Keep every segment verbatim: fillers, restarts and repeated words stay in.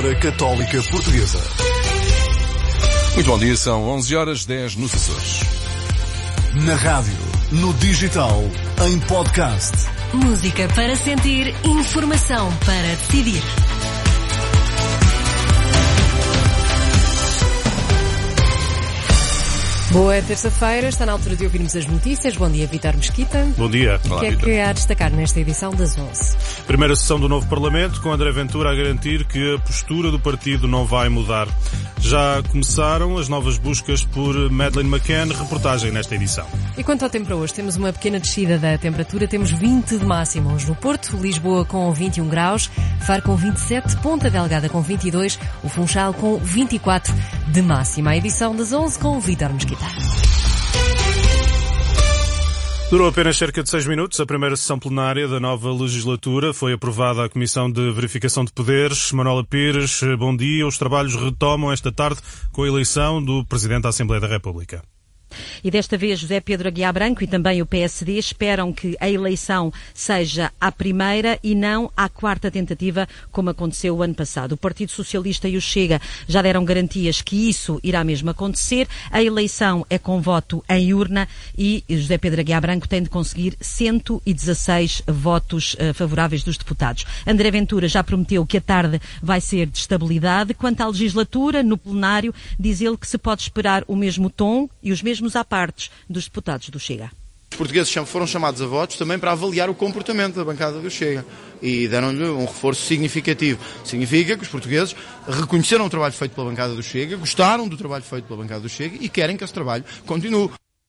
Emissora Católica Portuguesa. Muito bom dia, são onze horas dez nos Açores. Na rádio, no digital, em podcast. Música para sentir, informação para decidir. Boa terça-feira, está na altura de ouvirmos as notícias. Bom dia, Vítor Mesquita. Bom dia. Olá, O que é Vítor. que há a destacar nesta edição das onze? Primeira sessão do novo Parlamento, com André Ventura a garantir que a postura do partido não vai mudar. Já começaram as novas buscas por Madeleine McCann, reportagem nesta edição. E quanto ao tempo para hoje, temos uma pequena descida da temperatura. Temos vinte de máxima hoje no Porto, Lisboa com vinte e um graus, Faro com vinte e sete, Ponta Delgada com vinte e dois, o Funchal com vinte e quatro de máxima. A edição das onze com o Vítor Mesquita. Durou apenas cerca de seis minutos. A primeira sessão plenária da nova legislatura foi aprovada a Comissão de Verificação de Poderes. Manuela Pires, bom dia. Os trabalhos retomam esta tarde com a eleição do Presidente da Assembleia da República. E desta vez José Pedro Aguiar Branco e também o P S D esperam que a eleição seja à primeira e não à quarta tentativa, como aconteceu o ano passado. O Partido Socialista e o Chega já deram garantias que isso irá mesmo acontecer. A eleição é com voto em urna e José Pedro Aguiar Branco tem de conseguir cento e dezasseis votos uh, favoráveis dos deputados. André Ventura já prometeu que a tarde vai ser de estabilidade. Quanto à legislatura, no plenário, diz ele que se pode esperar o mesmo tom e os mesmos à partes dos deputados do Chega. Os portugueses foram chamados a votos também para avaliar o comportamento da bancada do Chega e deram-lhe um reforço significativo. Significa que os portugueses reconheceram o trabalho feito pela bancada do Chega, gostaram do trabalho feito pela bancada do Chega e querem que esse trabalho continue.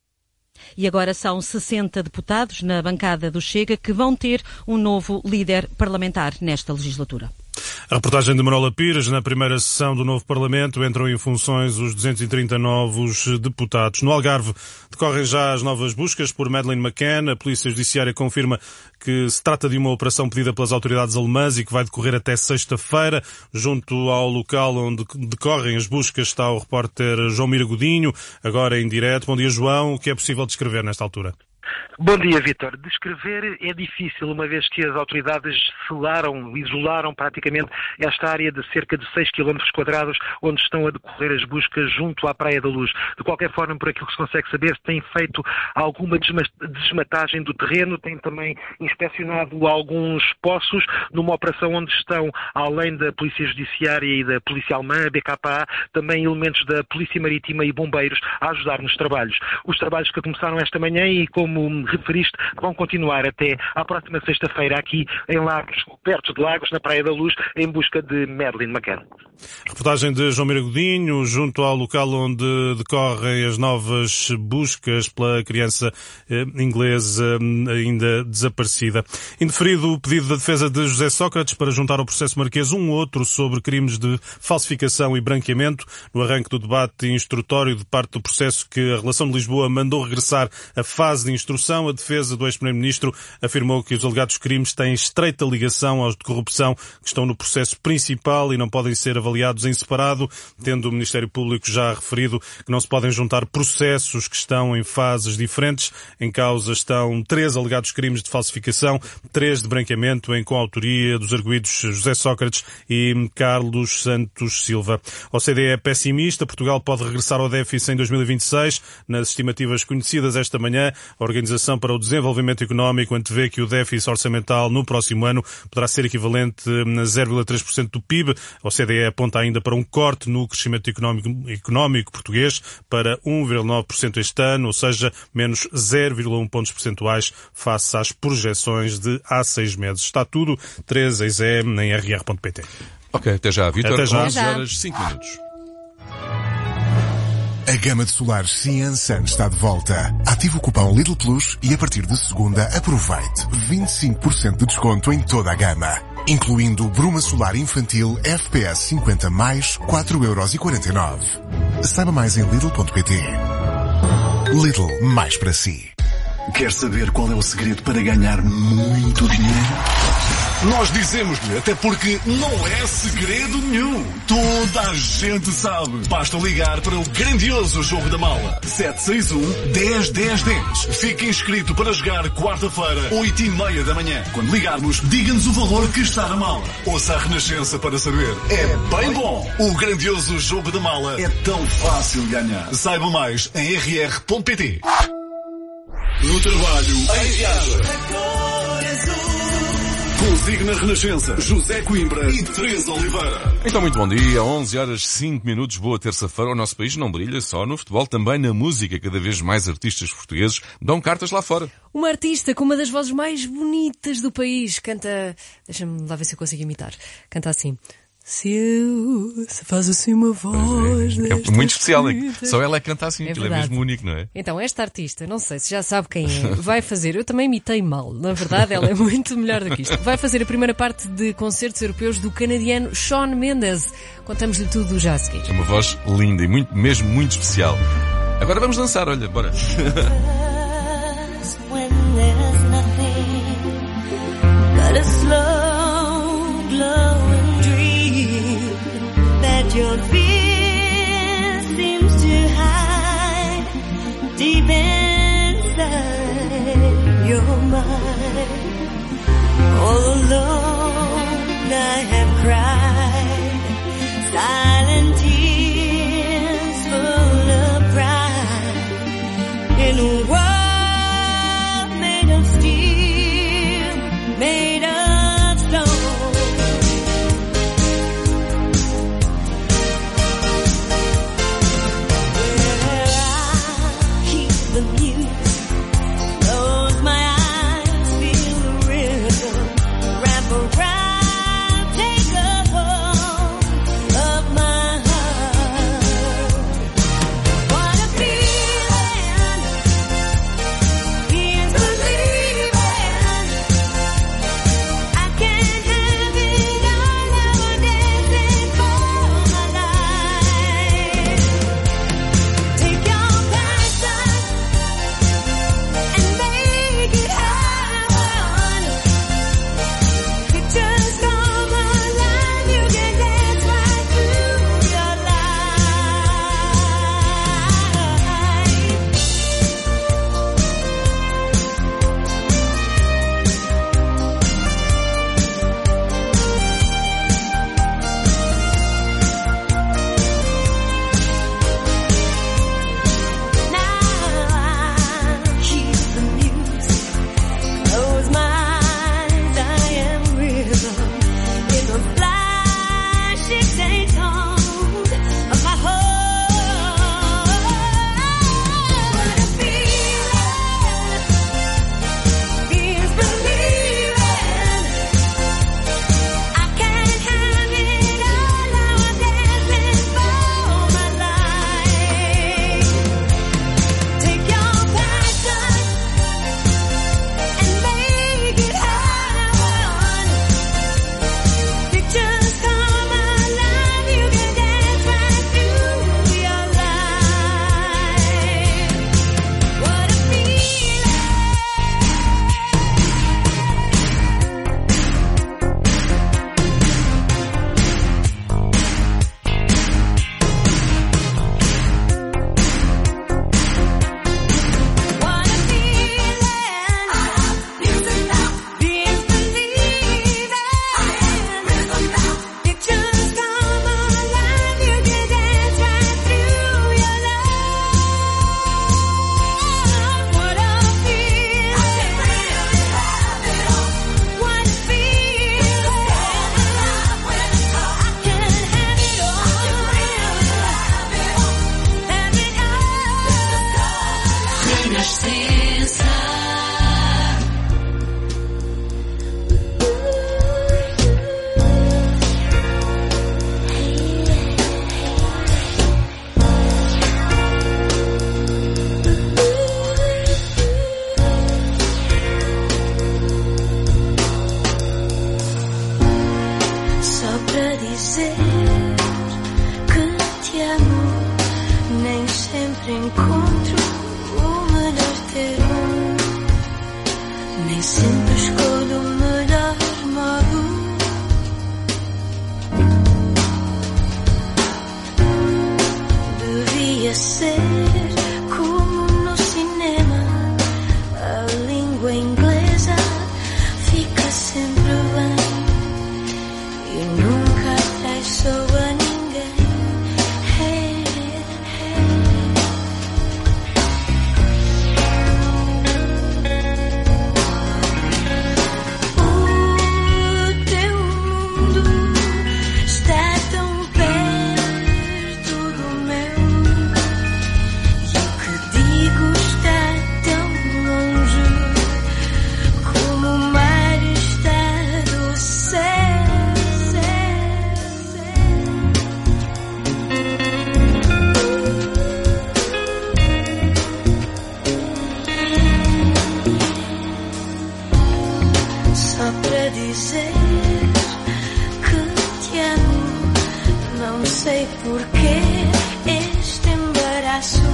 E agora são sessenta deputados na bancada do Chega que vão ter um novo líder parlamentar nesta legislatura. A reportagem de Manuela Pires. Na primeira sessão do novo Parlamento entram em funções os duzentos e trinta novos deputados. No Algarve decorrem já as novas buscas por Madeleine McCann. A Polícia Judiciária confirma que se trata de uma operação pedida pelas autoridades alemãs e que vai decorrer até sexta-feira. Junto ao local onde decorrem as buscas está o repórter João Mira Godinho, agora em direto. Bom dia, João. O que é possível descrever nesta altura? Bom dia, Vítor. Descrever é difícil, uma vez que as autoridades selaram, isolaram praticamente esta área de cerca de seis quilómetros quadrados onde estão a decorrer as buscas junto à Praia da Luz. De qualquer forma, por aquilo que se consegue saber, têm feito alguma desmatagem do terreno, têm também inspecionado alguns poços numa operação onde estão, além da Polícia Judiciária e da Polícia Alemã, a B K A, também elementos da Polícia Marítima e bombeiros a ajudar nos trabalhos. Os trabalhos que começaram esta manhã e como Como referiste, vão continuar até à próxima sexta-feira aqui em Lagos, perto de Lagos, na Praia da Luz, em busca de Madeleine McCann. Reportagem de João Mira Godinho, junto ao local onde decorrem as novas buscas pela criança eh, inglesa eh, ainda desaparecida. Indeferido o pedido da defesa de José Sócrates para juntar ao processo Marquês um outro sobre crimes de falsificação e branqueamento. No arranque do debate instrutório de parte do processo que a Relação de Lisboa mandou regressar à fase de instrução, a defesa do ex-primeiro-ministro afirmou que os alegados crimes têm estreita ligação aos de corrupção que estão no processo principal e não podem ser avaliados em separado, tendo o Ministério Público já referido que não se podem juntar processos que estão em fases diferentes. Em causa estão três alegados crimes de falsificação, três de branqueamento em coautoria dos arguidos José Sócrates e Carlos Santos Silva. O O C D E é pessimista. Portugal pode regressar ao déficit em dois mil e vinte e seis. Nas estimativas conhecidas esta manhã, a Organização para o Desenvolvimento Económico antevê que o déficit orçamental no próximo ano poderá ser equivalente a zero vírgula três por cento do P I B. A O C D E aponta ainda para um corte no crescimento económico, económico português para um vírgula nove por cento este ano, ou seja, menos zero vírgula um pontos percentuais face às projeções de há seis meses. Está tudo. Teresa Izé em r r ponto p t. Ok, até já, Vítor. Até já. onze horas, cinco minutos. A gama de solares Cian Sun está de volta. Ative o cupom Lidl Plus e a partir de segunda aproveite vinte e cinco por cento de desconto em toda a gama, incluindo Bruma Solar Infantil F P S cinquenta mais, quatro euros e quarenta e nove. Saiba mais em lidl ponto p t. Lidl, mais para si. Quer saber qual é o segredo para ganhar muito dinheiro? Nós dizemos-lhe, até porque não é segredo nenhum. Toda a gente sabe. Basta ligar para o grandioso Jogo da Mala. sete seis um, dez, dez, dez. Fique inscrito para jogar quarta-feira, oito e meia da manhã. Quando ligarmos, diga-nos o valor que está na mala. Ouça a Renascença para saber. É bem bom. O grandioso Jogo da Mala é tão fácil de ganhar. Saiba mais em r r ponto p t. No trabalho, em viagem. Consigo na Renascença, José Coimbra e Teresa Oliveira. Então, muito bom dia. onze horas cinco minutos. Boa terça-feira. O nosso país não brilha só no futebol, também na música. Cada vez mais artistas portugueses dão cartas lá fora. Uma artista com uma das vozes mais bonitas do país canta... Deixa-me lá ver se eu consigo imitar. Canta assim... Se eu... Se faz assim uma voz... É, é muito especial, hein? Só ela é que canta assim, é aquilo é mesmo único, não é? Então, esta artista, não sei se já sabe quem é, vai fazer... Eu também imitei mal, na verdade ela é muito melhor do que isto. Vai fazer a primeira parte de concertos europeus do canadiano Shawn Mendes. Contamos-lhe tudo já a seguir. É uma voz linda e muito, mesmo muito especial. Agora vamos dançar, olha, bora. Your fear seems to hide deep inside your mind. All alone I have cried silent tears full of pride in a world made of steel, made of stone. Around, take a sei porquê este embaraço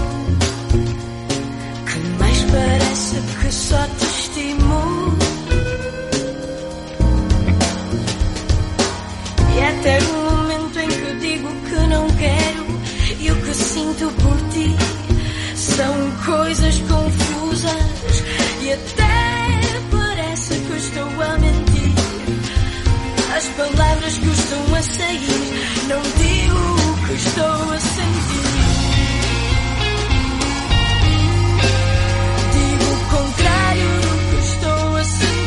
que mais parece que só te estimo. E até o momento em que digo que não quero, e o que sinto por ti são coisas confusas, e até parece que estou a mentir. As palavras custam a sair, não digo o que estou a sentir. Digo o contrário do que estou a sentir.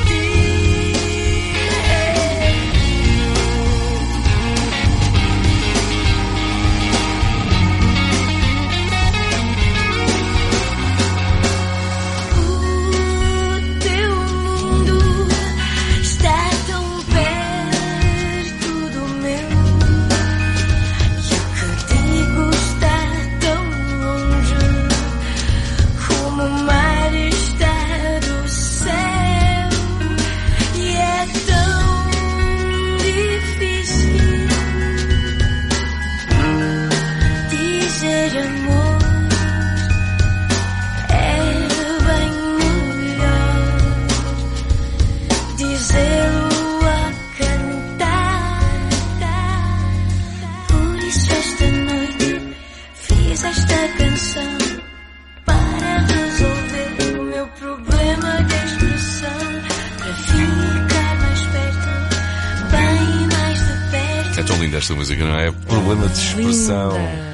Esta música, não é? Problema de expressão.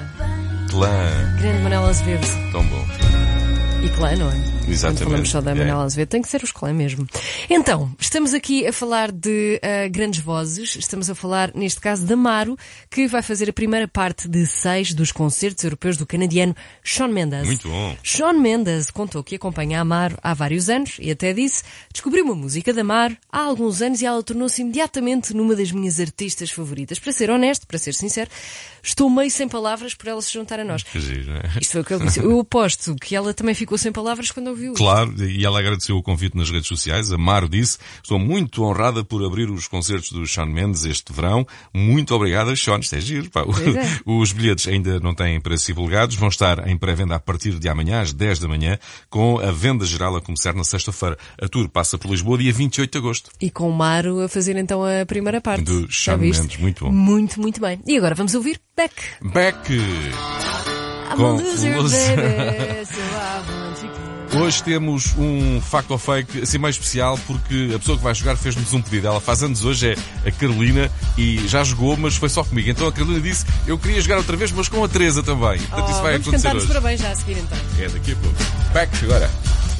Clã. Grande Manuel Azevedo. Tão bom. E Clã, não é? Exatamente. Quando falamos só da Manuela Azevedo, tem que ser os Clã mesmo. Então, estamos aqui a falar de uh, grandes vozes. Estamos a falar, neste caso, de Amaro, que vai fazer a primeira parte de seis dos concertos europeus do canadiano Shawn Mendes. Muito bom. Shawn Mendes contou que acompanha a Amaro há vários anos e até disse: descobri uma música de Amaro há alguns anos e ela tornou-se imediatamente numa das minhas artistas favoritas. Para ser honesto, para ser sincero, estou meio sem palavras por ela se juntar a nós. Que giro, não é? Isto foi o que ele disse. Eu aposto que ela também ficou sem palavras quando ouviu. Claro, e ela agradeceu o convite nas redes sociais. Amaro disse: estou muito honrada por abrir os concertos do Shawn Mendes este verão. Muito obrigada, Shawn. Isto é giro, pá. É. Os bilhetes ainda não têm preços divulgados. Vão estar em pré-venda a partir de amanhã, às dez da manhã, com a venda geral a começar na sexta-feira. A tour passa por Lisboa, dia vinte e oito de agosto. E com o Maro a fazer então a primeira parte. Do Shawn Mendes. Muito bom. Muito, muito bem. E agora vamos ouvir Beck. Beck. I'm com a loser, loser. baby, so I want you. Hoje temos um fact ou fake assim mais especial, porque a pessoa que vai jogar fez-nos um pedido. Ela faz anos hoje, é a Carolina, e já jogou, mas foi só comigo. Então a Carolina disse: eu queria jogar outra vez, mas com a Teresa também. Portanto, oh, isso vai vamos acontecer cantar os hoje. parabéns já a seguir então. É daqui a pouco. Beck agora.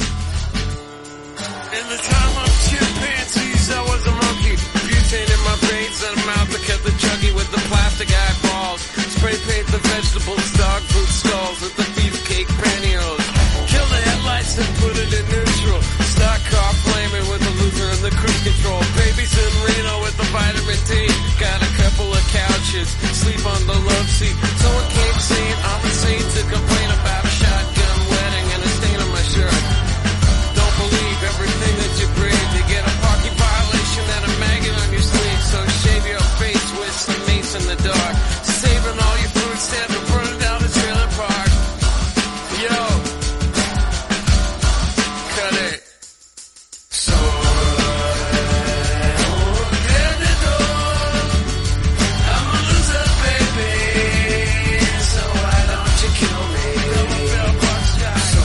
In the time of chimpanzees, I was a monkey. Butane in my veins and a mouth that kept the chuggy with the plastic eyeballs. Spray paint the vegetables, dog food stalls with the beefcake pantyhose. Kill the headlights and put it in neutral. Stock car flaming with the loser and the cruise control. Babies in Reno with the vitamin D. Got a couple of couches, sleep on the love seat. Someone came saying I'm a saint to complain about a shotgun wedding and a stain on my shirt. Don't believe everything that you breathe. You get a parking violation and a maggot on your sleeve. So shave your face with some mace in the dark. Saving all your food stamps and burning down the trailer park. Yo, cut it. So open the door. I'm a loser, baby. So why don't you kill me? So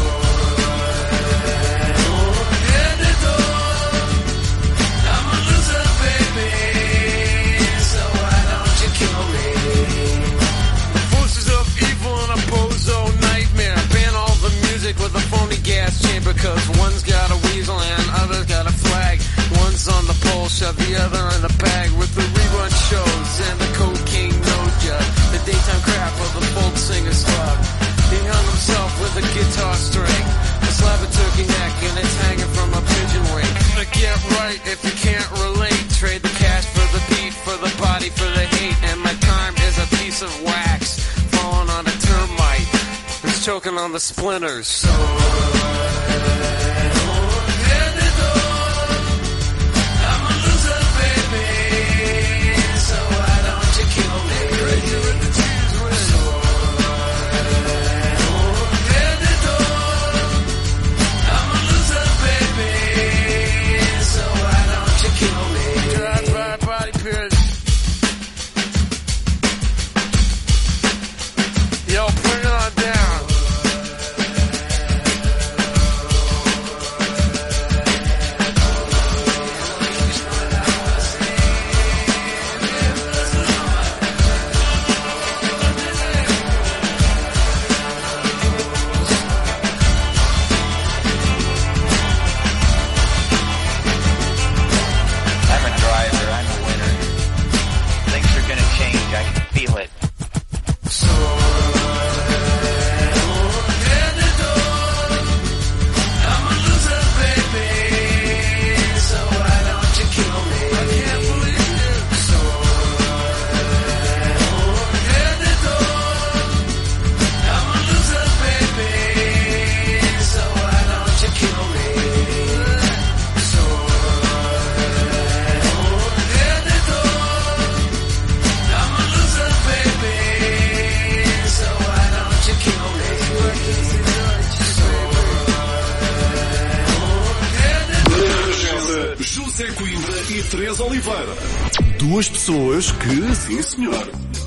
open the door. I'm a loser, baby. So why don't you kill me? Forces of evil and a bozo nightmare. Ban all the music with a phony gas chamber, cause one's got a weasel and other's got a flag. One's on the pole, shove the other in the bag with the rerun shows and the cocaine noja. The daytime crap of the folk singer slug. He hung himself with a guitar string, a slab of turkey neck, and it's hanging from a pigeon wing. But get right if you can't relate. Trade the cash for the beat, for the body, for the hate. And my time is a piece of wax falling on a termite. It's choking on the splinters. So I'm a loser, baby. So why don't you kill me? Teresa Oliveira. Duas pessoas que, sim senhor,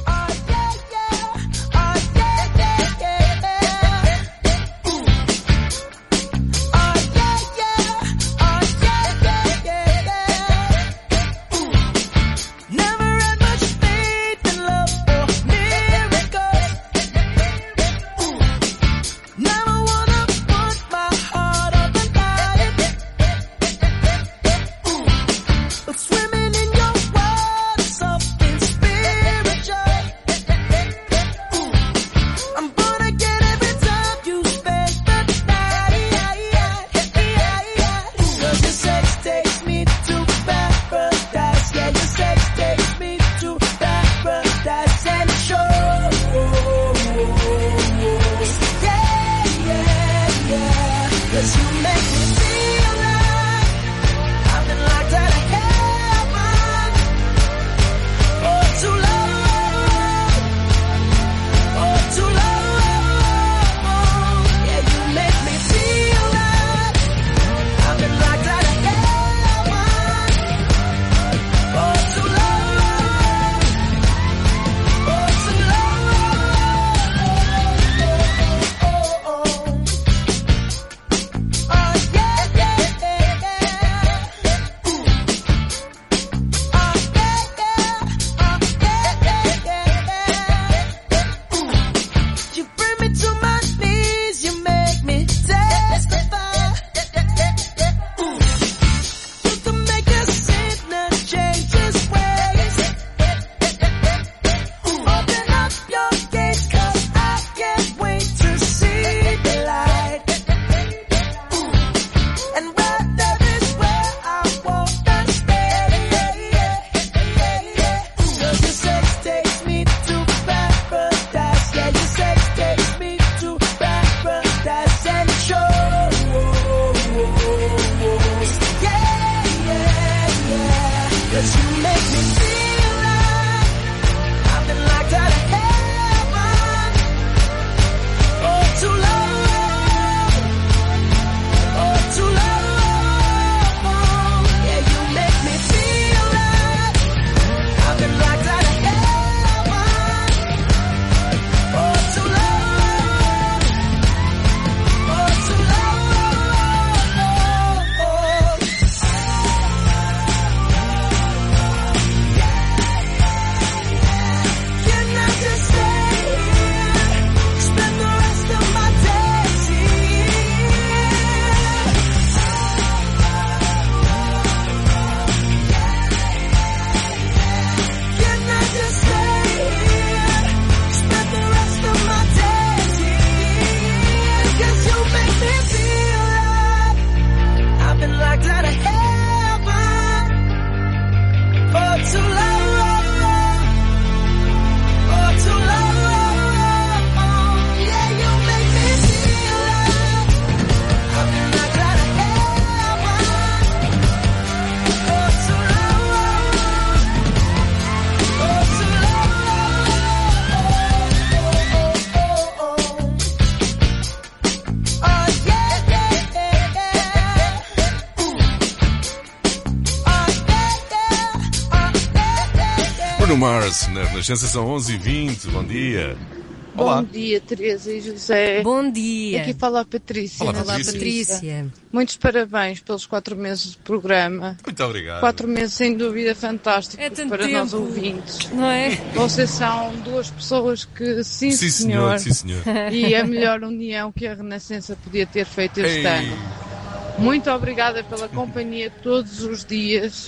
Bruno Mars, na Renascença, são onze e vinte. Bom dia. Olá. Bom dia, Teresa e José. Bom dia. Aqui fala a Patrícia. Olá, Olá, Patrícia. Patrícia. Muitos parabéns pelos quatro meses de programa. Muito obrigado. Quatro meses, sem dúvida, fantásticos É tanto para tempo. nós ouvintes. Não é? Vocês são duas pessoas que, sim, Sim, senhor, senhor. Sim, senhor. e a melhor união que a Renascença podia ter feito este Ei. ano. Muito obrigada pela companhia todos os dias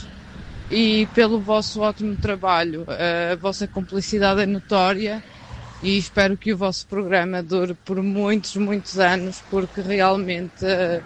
e pelo vosso ótimo trabalho. A vossa cumplicidade é notória e espero que o vosso programa dure por muitos, muitos anos, porque realmente uh,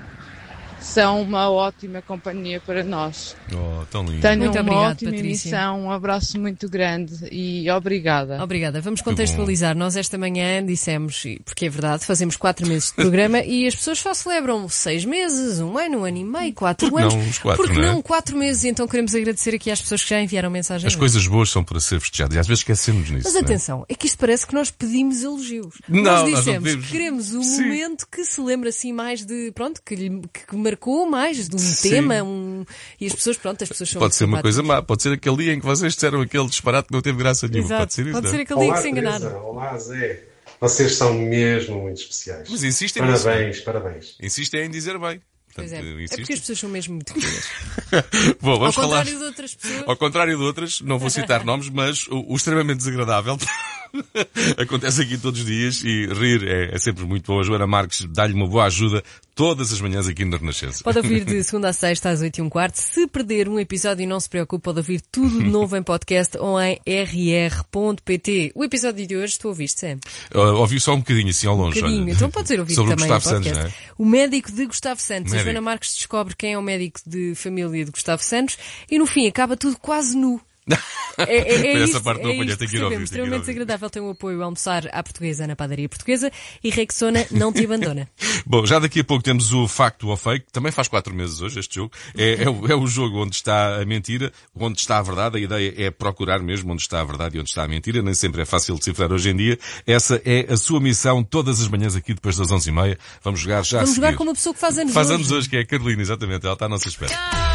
são uma ótima companhia para nós. Oh, tão lindo. Tenham Muito uma obrigado, ótima Patrícia. emissão, um abraço muito grande e obrigada. Obrigada. Vamos contextualizar. Nós esta manhã dissemos, porque é verdade, fazemos quatro meses de programa e as pessoas só celebram seis meses, um ano, um ano e meio, quatro Por que anos. não os quatro, Porque não é? não quatro meses? Então queremos agradecer aqui às pessoas que já enviaram mensagem. As coisas boas são para ser festejadas e às vezes esquecemos nisso. Mas não é? atenção, é que isto parece que nós pedimos elogios. Não, nós nós não dissemos pedimos. que queremos um Sim. momento que se lembre assim mais de, pronto, que, lhe- que marcou mais de um Sim. tema, um... e as pessoas, pronto, as pessoas são Pode ser uma coisa má, pode ser aquele dia em que vocês disseram aquele disparate que não teve graça nenhuma. Exato. Pode ser isso. Pode não? ser aquele dia que se enganaram. Olá, Zé. Vocês são mesmo muito especiais. Mas insistem Parabéns, nisso, parabéns. Insistem em dizer bem. Pois Portanto, é. É porque as pessoas são mesmo muito queridas. Bom, vamos Ao falar... contrário de outras pessoas. Ao contrário de outras, não vou citar nomes, mas o, o extremamente desagradável acontece aqui todos os dias e rir é, é sempre muito bom. A Joana Marques dá-lhe uma boa ajuda todas as manhãs aqui na Renascença. Pode ouvir de segunda a sexta às oito e um quarto. Se perder um episódio, não se preocupe, pode ouvir tudo de novo em podcast ou em r r ponto p t. O episódio de hoje, tu ouviste, Sam? Uh, ouvi só um bocadinho, assim, ao longe. Um bocadinho, olha. Então pode ser ouvido Sobre também o Gustavo em podcast. Santos, não é? O médico de Gustavo Santos. Médico. A Joana Marques descobre quem é o médico de família de Gustavo Santos e no fim acaba tudo quase nu. É, é, é Essa isto, parte não é apanhei, isto tenho que que ir ouvir, sabemos. tenho que ir Extremamente ouvir. desagradável. Tem o apoio a almoçar à portuguesa na padaria portuguesa e Rexona não te abandona. Bom, já daqui a pouco temos o Facto ou Fake, também faz quatro meses hoje este jogo. É, é, o, é o jogo onde está a mentira, onde está a verdade. A ideia é procurar mesmo onde está a verdade e onde está a mentira. Nem sempre é fácil decifrar hoje em dia. Essa é a sua missão todas as manhãs aqui depois das onze e meia. Vamos jogar já Vamos a jogar seguir. com uma pessoa que faz anos Faz hoje. anos hoje, que é a Carolina, exatamente. Ela está à nossa espera.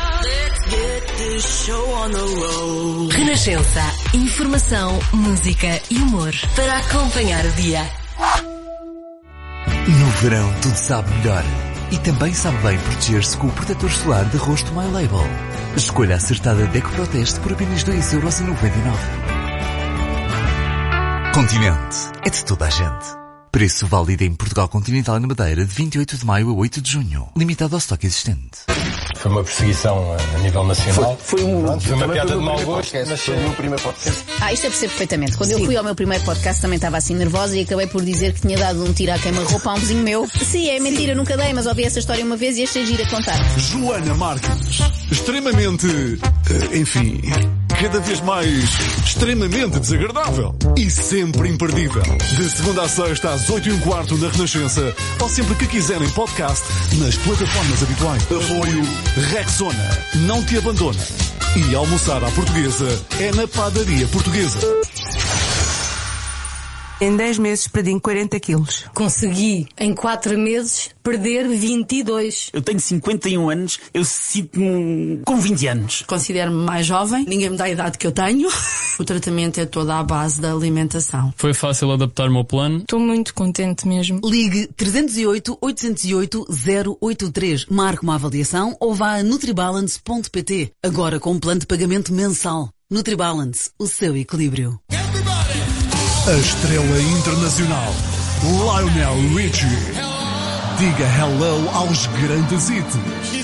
Renascença. Informação, música e humor para acompanhar o dia. No verão tudo sabe melhor. E também sabe bem proteger-se com o protetor solar de rosto My Label. Escolha a acertada Deco Proteste por apenas dois euros e noventa e nove. Continente. É de toda a gente. Preço válido em Portugal Continental e na Madeira de vinte e oito de maio a oito de junho. Limitado ao estoque existente. Foi uma perseguição a nível nacional. Foi, foi, um, Pronto, foi uma piada de mau gosto. Podcast, mas foi o meu primeiro podcast. Ah, isto eu percebo perfeitamente. Quando Sim. eu fui ao meu primeiro podcast também estava assim nervosa e acabei por dizer que tinha dado um tiro à queima-roupa a um vizinho meu. Sim, é mentira, Sim. nunca dei, mas ouvi essa história uma vez e achei gira contar. Joana Marques. Extremamente... Enfim... Cada vez mais extremamente desagradável e sempre imperdível. De segunda a sexta às oito e um quarto na Renascença ou sempre que quiserem podcast nas plataformas habituais. Apoio Rexona. Não te abandona. E almoçar à portuguesa é na padaria portuguesa. Em dez meses perdi quarenta quilos. Consegui, em quatro meses, perder vinte e dois. Eu tenho cinquenta e um anos, eu sinto-me com vinte anos. Considero-me mais jovem, ninguém me dá a idade que eu tenho. O tratamento é toda à base da alimentação. Foi fácil adaptar-me ao plano. Estou muito contente mesmo. Ligue trezentos e oito, oitocentos e oito, zero oito três. Marque uma avaliação ou vá a nutribalance ponto p t. Agora com um plano de pagamento mensal. Nutribalance, o seu equilíbrio. A estrela internacional, Lionel Richie. Diga hello aos grandes hits.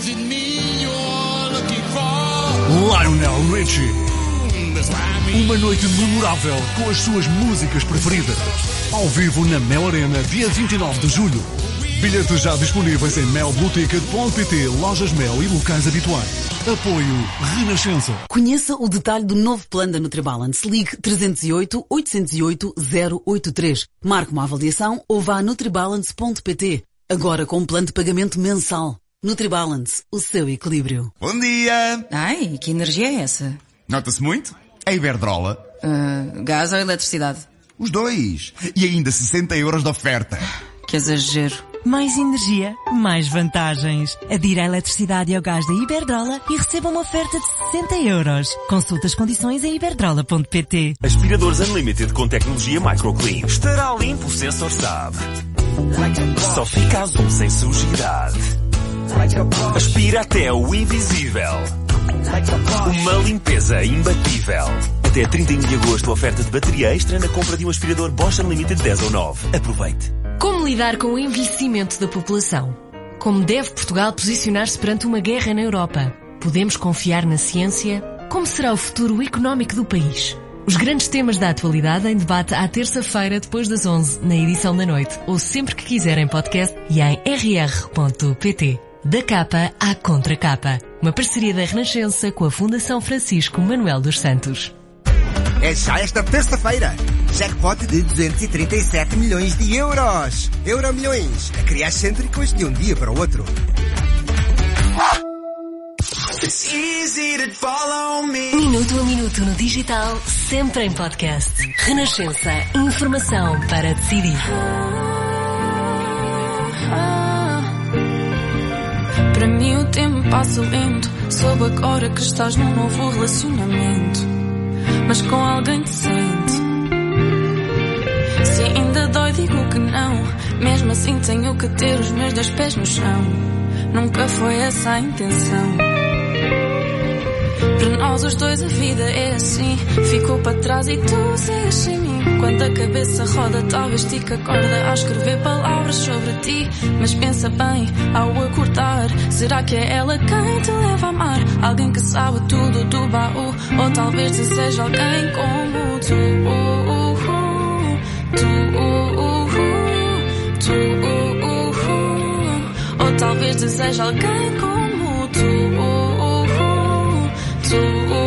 Lionel Richie. Uma noite memorável com as suas músicas preferidas. Ao vivo na Mel Arena, dia vinte e nove de julho. Bilhetes já disponíveis em mel blue ticket ponto p t, lojas Mel e locais habituais. Apoio Renascença. Conheça o detalhe do novo plano da Nutribalance. Ligue trezentos e oito, oitocentos e oito, zero oito três. Marque uma avaliação ou vá a nutribalance ponto p t. Agora com um plano de pagamento mensal. Nutribalance, o seu equilíbrio. Bom dia! Ai, que energia é essa? Nota-se muito? É Iberdrola. Uh, gás ou eletricidade? Os dois. E ainda sessenta euros de oferta. Que exagero. Mais energia, mais vantagens. Adira à eletricidade e ao gás da Iberdrola e receba uma oferta de sessenta euros. Consulte as condições em iberdrola ponto p t. Aspiradores Unlimited com tecnologia MicroClean. Estará limpo, o sensor sabe. Só fica azul sem sujidade. Aspira até o invisível. Uma limpeza imbatível. Até trinta e um de agosto, oferta de bateria extra na compra de um aspirador Bosch Unlimited dez ou nove. Aproveite. Como lidar com o envelhecimento da população? Como deve Portugal posicionar-se perante uma guerra na Europa? Podemos confiar na ciência? Como será o futuro económico do país? Os grandes temas da atualidade em debate à terça-feira, depois das onze, na edição da noite, ou sempre que quiserem podcast e em r r ponto p t. Da capa à contracapa. Uma parceria da Renascença com a Fundação Francisco Manuel dos Santos. É já esta terça-feira. Jackpot de duzentos e trinta e sete milhões de euros. Euro milhões. A criar cêntricos de um dia para o outro. Minuto a minuto no digital, sempre em podcast. Renascença. Informação para decidir. Para mim o tempo passa lento. Soube agora que estás num novo relacionamento, mas com alguém decente. Se ainda dói digo que não, mesmo assim tenho que ter os meus dois pés no chão. Nunca foi essa a intenção. Para nós os dois a vida é assim, ficou para trás e tu segues sem mim. Quando a cabeça roda talvez estica a corda a escrever palavras sobre ti. Mas pensa bem ao acordar, será que é ela quem te leva a amar? Alguém que sabe tudo do baú, ou talvez deseja alguém como tu. Tu, tu, ou talvez deseja alguém como tu. Tu,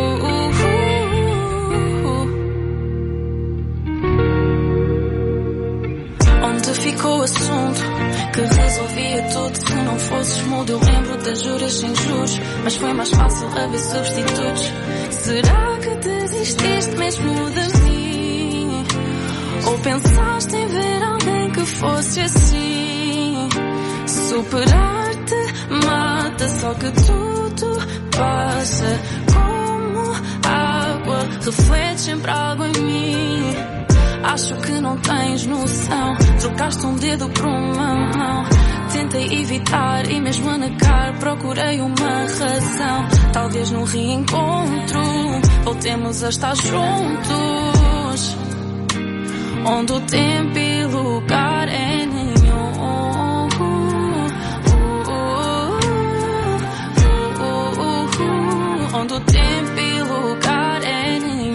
onde ficou o assunto que resolvia tudo? Se não fosses mudo, eu lembro das juras sem juros, mas foi mais fácil haver substitutos. Será que desististe mesmo de mim? Ou pensaste em ver alguém que fosse assim? Superar-te mata, só que tudo passa como água, reflete sempre algo em mim. Acho que não tens noção, trocaste um dedo por uma mão. Tentei evitar e mesmo a negar procurei uma razão. Talvez num reencontro voltemos a estar juntos, onde o tempo e lugar é nenhum. Onde o tempo e lugar é nenhum.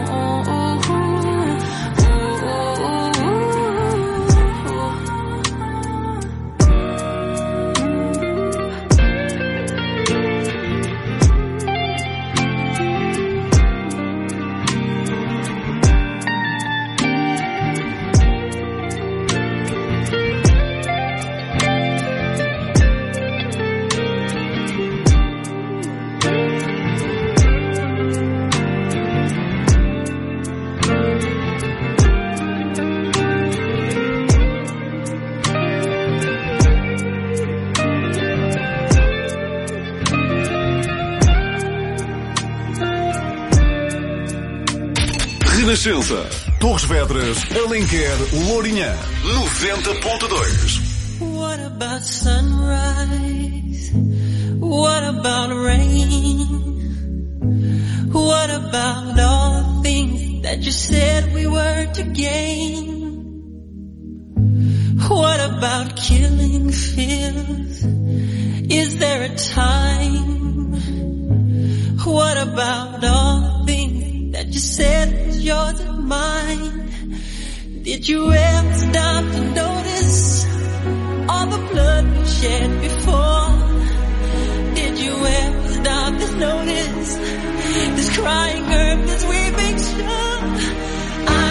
Renascença, Torres Vedras, Alenquer, Lourinhã, noventa ponto dois. What about sunrise? What about rain? What about all the things that you said we were to gain? What about killing fears? Is there a time? What about all the things that you said was yours and mine? Did you ever stop to notice all the blood we shed before? Did you ever stop to notice this crying earth, this weeping shore? I,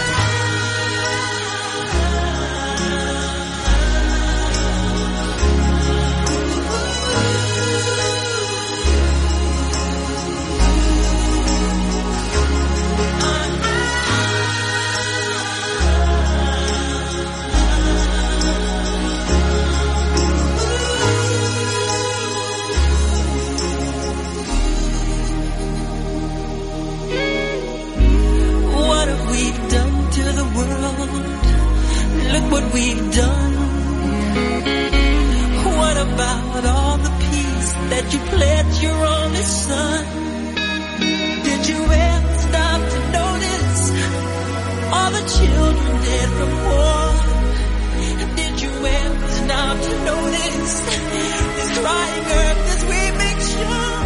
look what we've done. What about all the peace that you pledged your only son? Did you ever stop to notice all the children dead from war? Did you ever stop to notice this crying earth, this weeping shore?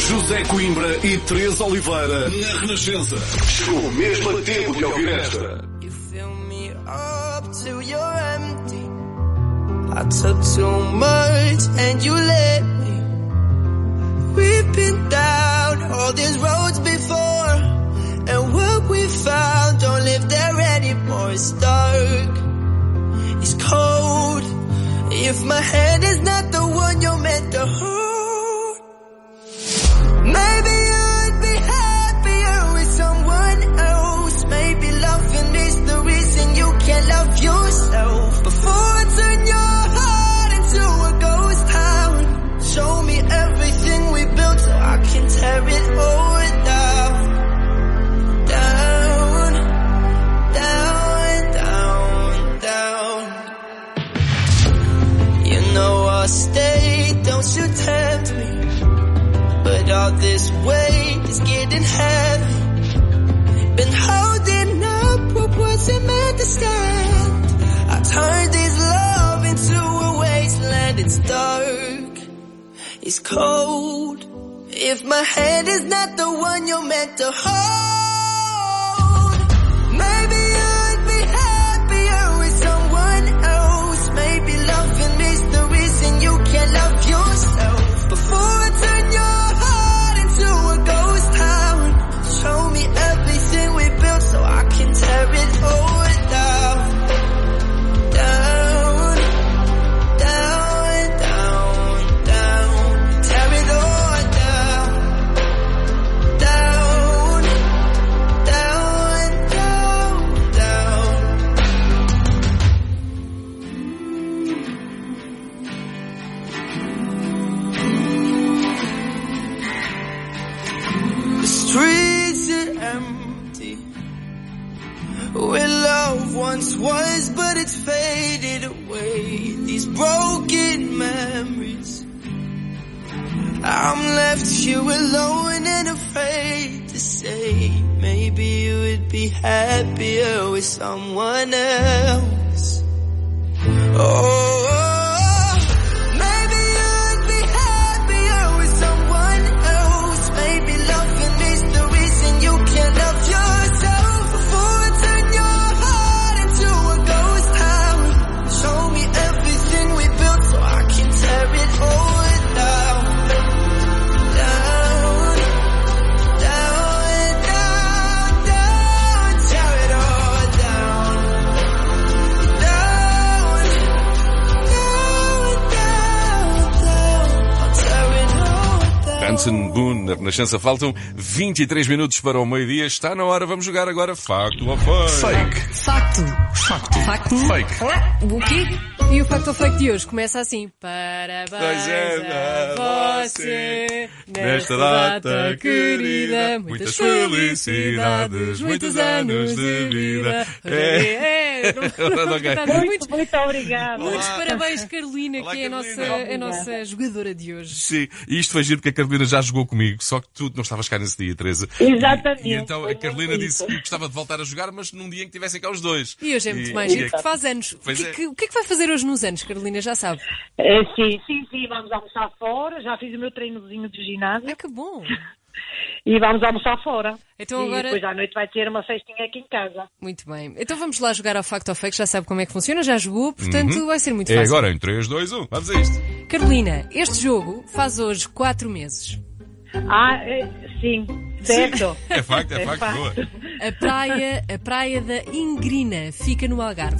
José Coimbra e Teresa Oliveira na Renascença. Chegou mesmo a tempo de ouvir esta. You fill me up till you're empty. I took too much and you let me. We've been down all these roads before, and what we found don't live there anymore. It's dark, it's cold. If my hand is not the one you're meant to hold, maybe you'd be happier with someone else. Maybe loving is the reason you can't love yourself. Before I turn your heart into a ghost town, show me everything we built so I can tear it all down. Down, down, down, down. You know I'll stay, don't you tempt me. But all this weight is getting heavy. Been holding up what wasn't meant to stand. I turned this love into a wasteland. It's dark, it's cold. If my hand is not the one you're meant to hold, maybe you'd be happier with someone else. Maybe loving is the reason you can't love yourself. Before I turn your heart into a ghost town, show me everything we built so I can tear it all down. Down, down, down, down. Tear it all down. Down, down, down, down. The streets are empty, where love once was, but it's faded away. These broken memories, I'm left here alone and afraid to say, maybe you would be happier with someone else. Oh, maybe you'd be happier with someone else. Maybe loving is the reason you can't love yourself. Before I turn your heart into a ghost town, show me everything we built so I can tear it all down. Down, down, down, down. Tear it all down. Down, down, down, down. I'll tear it all down. Hanson Boone, na Renascença. Faltam vinte e três minutos para o meio-dia. Está na hora. Vamos jogar agora Facto ou Fake. Facto. Facto. Facto. Fake. O quê? E o Facto ou Fake de hoje começa assim. Parabéns Pois é, a a você nesta data querida. Muitas felicidades, muitos anos de vida. É, não, não, Ok. muito, Muito obrigada. muitos parabéns, Carolina, Olá, que é a nossa, Carolina. a nossa jogadora de hoje. Sim, e isto foi giro porque a Carolina já jogou comigo, só que tu não estavas cá nesse dia, Teresa. Exatamente. E, e então a Foi Carolina muito disse isso. que gostava de voltar a jogar, mas num dia em que tivessem cá os dois. E hoje é muito E- mais e- giro porque faz anos. O Pois que, é. que- o que é que vai fazer hoje nos anos, Carolina? Já sabe. É, sim, sim, sim, vamos almoçar fora. Já fiz o meu treinozinho de ginásio. Ai, que bom. E vamos almoçar fora. Então e agora- depois à noite vai ter uma festinha aqui em casa. Muito bem. Então vamos lá jogar ao Facto ou Fake. Já sabe como é que funciona, já jogou, portanto Uhum. vai ser muito É fácil. agora em três, dois, um. Vamos a isto. Carolina, este jogo faz hoje quatro meses. Ah, é, sim, certo. É facto, é facto, boa. A praia, a praia da Ingrina fica no Algarve.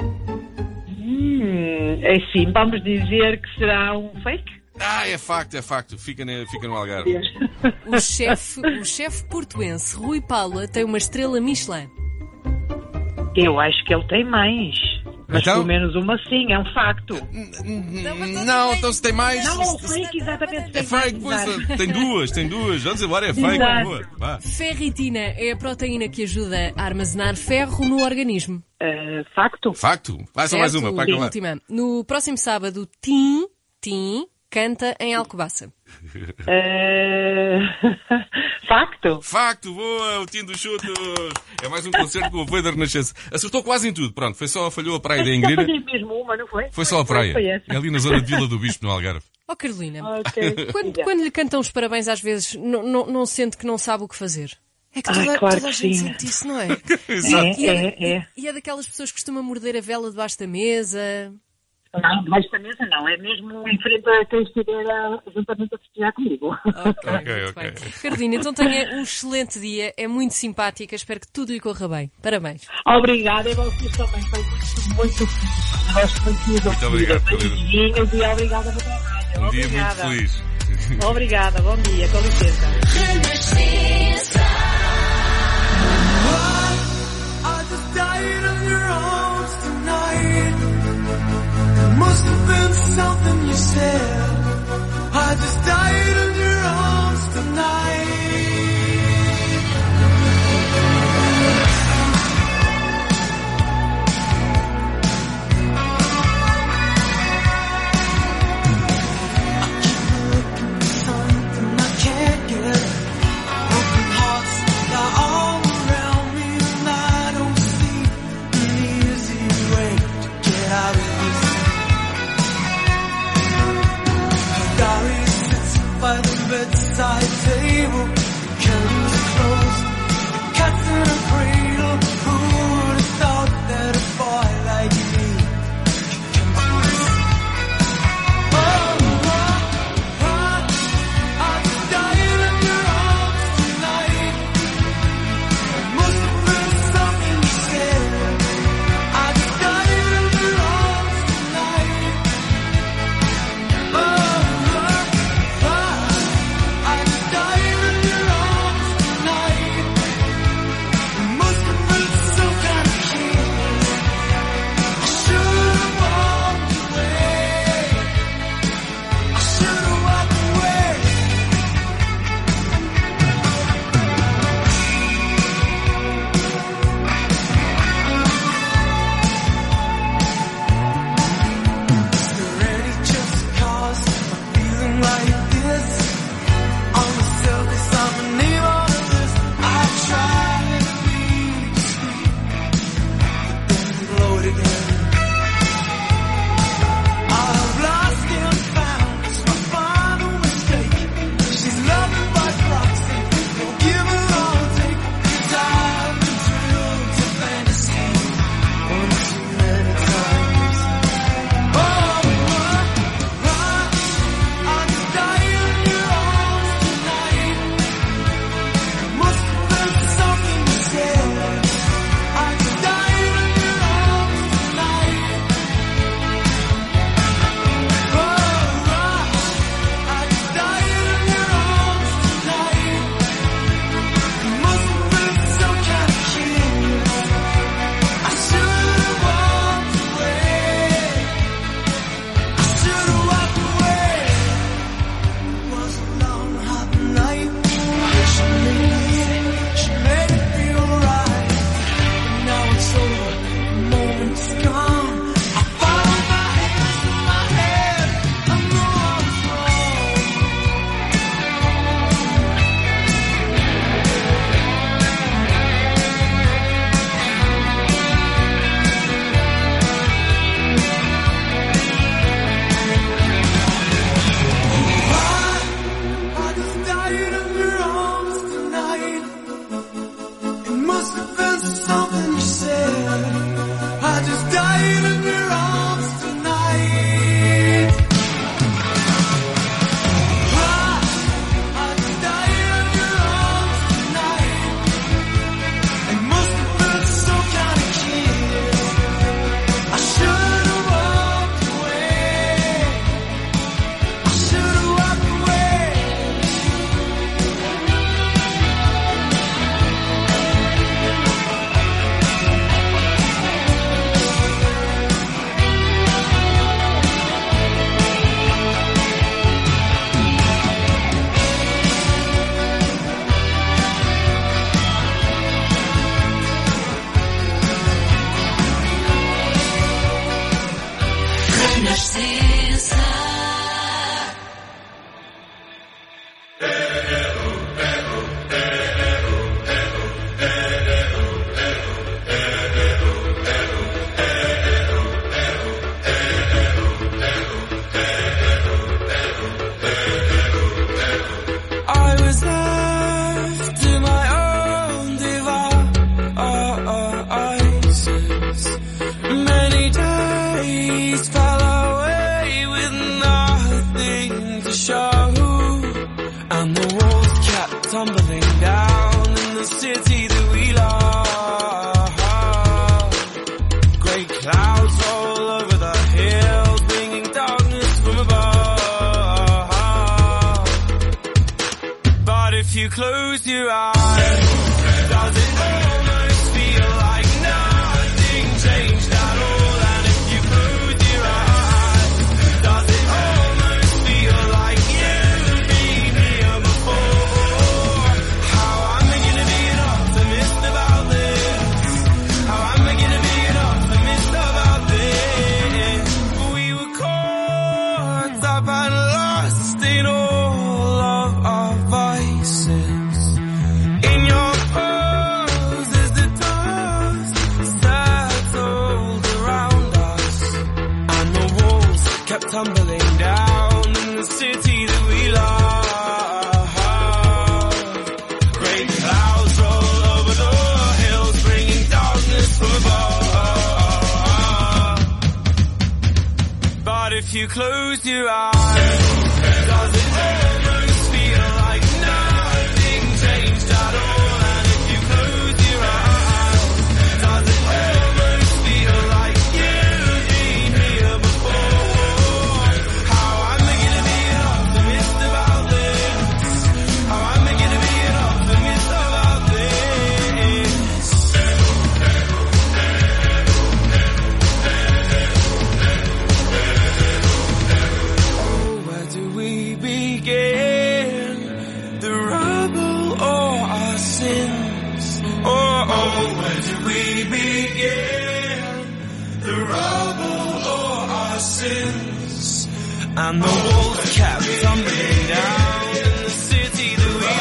Hum, é sim, vamos dizer que será um fake? Ah, é facto, é facto. Fica, ne- fica no Algarve. O chefe, o chefe portuense Rui Paula tem uma estrela Michelin. Eu acho que ele tem mais. Mas Então? pelo menos uma sim, é um facto. Não, então se tem mais... Não, é fake, exatamente. É fake, pois, Exato. tem duas, tem duas. Vamos embora, é fake. Exato. Boa. Vá. Ferritina é a proteína que ajuda a armazenar ferro no organismo. Uh, facto. Facto. Vai só mais Certo? uma, para E acabar. última. No próximo sábado, Tim, Tim canta em Alcobaça. Uh... facto. Facto, boa, o time dos chutos. É mais um concerto com o apoio da Renascença. Acertou quase em tudo. Pronto, foi só, falhou a praia da Já Ingrina. falhei mesmo uma, não foi? Foi só a praia. Foi essa. É ali na zona de Vila do Bispo, no Algarve. Oh, Carolina, Okay. quando, quando lhe cantam os parabéns, às vezes não, não, não sente que não sabe o que fazer? É que Ah, toda, claro toda a que gente sim. sente isso, não é? Exato. E é, É, é. e é daquelas pessoas que costumam morder a vela debaixo da mesa. Não, debaixo da mesa não, é mesmo em frente a quem estiver a, juntamente a festejar comigo. Ok, Ok, muito ok. bem. Carolina, então tenha um excelente dia, é muito simpática, espero que tudo lhe corra bem. Parabéns. Obrigada, e vocês também, foi muito, muito feliz. Gosto muito de Muito obrigado, Carolina. beijinhos e obrigada por ter rádio. Um dia muito Obrigada. feliz. Obrigada, bom dia, com licença. I just died in your arms tonight. It must have been something you said. I just died in your arms tonight. I keep looking for something I can't get. Broken hearts lie all around me, and I don't see an easy way to get out of this. The diary sits by the bedside table, curtains closed, cats in a cradle. Who would have thought that a boy like me could come to this? Oh, oh, oh, I just died in your arms tonight. It must have been something you said. I just died in your arms tonight. Oh, oh, oh, I just died in your arms tonight. It must have been some kind of kiss. I should have walked away. I should have walked away. Is there any just cause for feeling like this? On the surface, I'm a name on the list. I try to be discreet, but then blow it again. I've lost and found, it's my final mistake. She's loving by proxy, don't give her all I take. 'Cause I've been drilled to fantasy one too many times. Oh, oh, oh, I just died in your arms tonight. It must have been something you said. I just died in your arms tonight. Oh, oh, I just died in your arms tonight. It must have been some kind of kiss. I should have walked away. I should have walked away. It was a long, hot night. She made it, she made it feel right. But now it's over, the moment's gone. I follow my hands in my head. I know I was wrong. I just died in your arms tonight. It must have been something you said. I just died in your arms tonight. I just died in your arms tonight. It must have been some kind of kiss. I should have walked away. I should have walked away. show, and the walls kept tumbling down in the city that we love. Great clouds all over the hills, bringing darkness from above. But if you close your eyes, does it almost feel like nothing changed at all? And if you close your eyes, does it almost feel like you've been here before? How am I gonna be an optimist about this? How am I gonna be an optimist about this? We were caught up and lost in all of our vices. In your pose as the dust settled around us, and the walls kept tumbling down in the city that we love. Great clouds roll over the hills, bringing darkness from above. But if you close your eyes, does it almost feel like nothing changed at all? And if you close your eyes, does it almost feel like you've been here before? How am I gonna be an optimist about this? How am I gonna be an optimist about this? Oh, where do we begin? The rubble or our sins? Oh, oh, where do we begin? The rubble or our sins? And the walls kept tumbling down in the city that we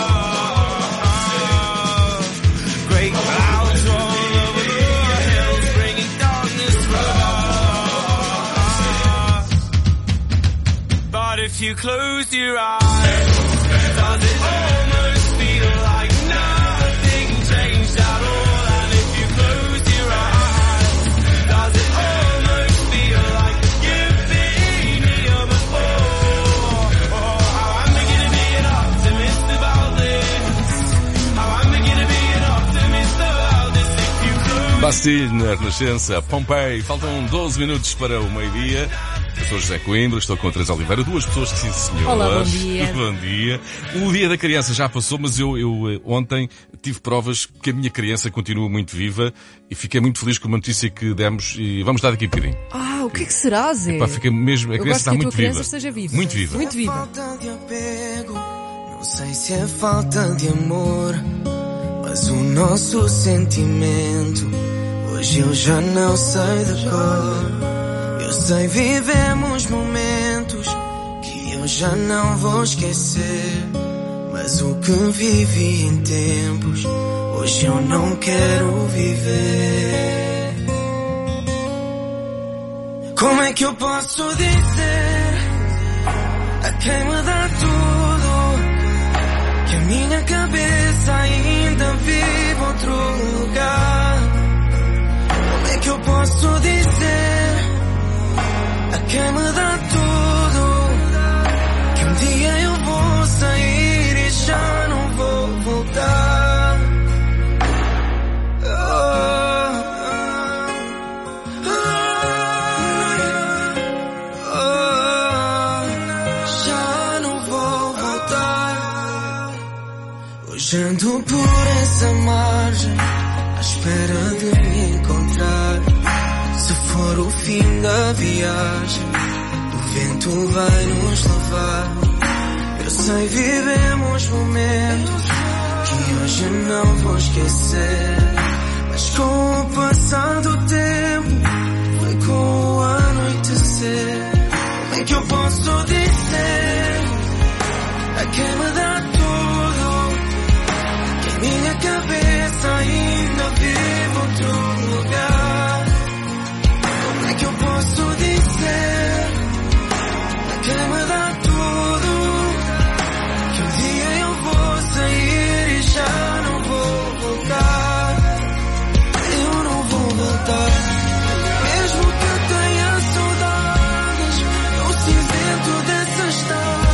love. Great clouds roll over the hills, bringing darkness from above. But if you close your eyes, does it almost feel like nothing changed at all? And if you close your eyes, does it almost feel like you've been here before? Oh, how am I gonna be an optimist about this? How am I gonna be an optimist about this if you close? Bastille na Renascença, Pompeii. Faltam doze minutos para o meio-dia. Eu sou José Coimbra, estou com a Teresa Oliveira, duas pessoas que sim, senhor. Olá, bom dia. Bom dia. O dia da criança já passou, mas eu, eu ontem tive provas que a minha criança continua muito viva e fiquei muito feliz com a notícia que demos e vamos dar daqui a bocadinho. Ah, o que é que será, Zé? Epá, fica mesmo, a Eu criança gosto está que a muito tua criança viva. esteja viva. Muito viva. Muito viva. Falta de apego, não sei se é falta de amor, mas o nosso sentimento hoje eu já não sei de cor. Eu sei, vivemos momentos que eu já não vou esquecer, mas o que vivi em tempos hoje eu não quero viver. Como é que eu posso dizer a quem me dá tudo que a minha cabeça ainda vive outro lugar? Como é que eu posso dizer a quem me dá tudo que um dia eu vou sair e já não vou voltar? Oh, oh, oh, oh, já não vou voltar. Hoje ando por essa margem à espera de me encontrar. Se for o fim da viagem, o vento vai nos levar. Eu sei, vivemos momentos que hoje não vou esquecer, mas com o passar do tempo, foi com o anoitecer. Como é que eu posso dizer a quem me dá tudo que a minha cabeça ainda vive outro lugar? Como é que eu posso dizer a quem me dá tudo que um dia eu vou sair e já não vou voltar? Eu não vou voltar, mesmo que eu tenha saudades no cinzento dessa estrada.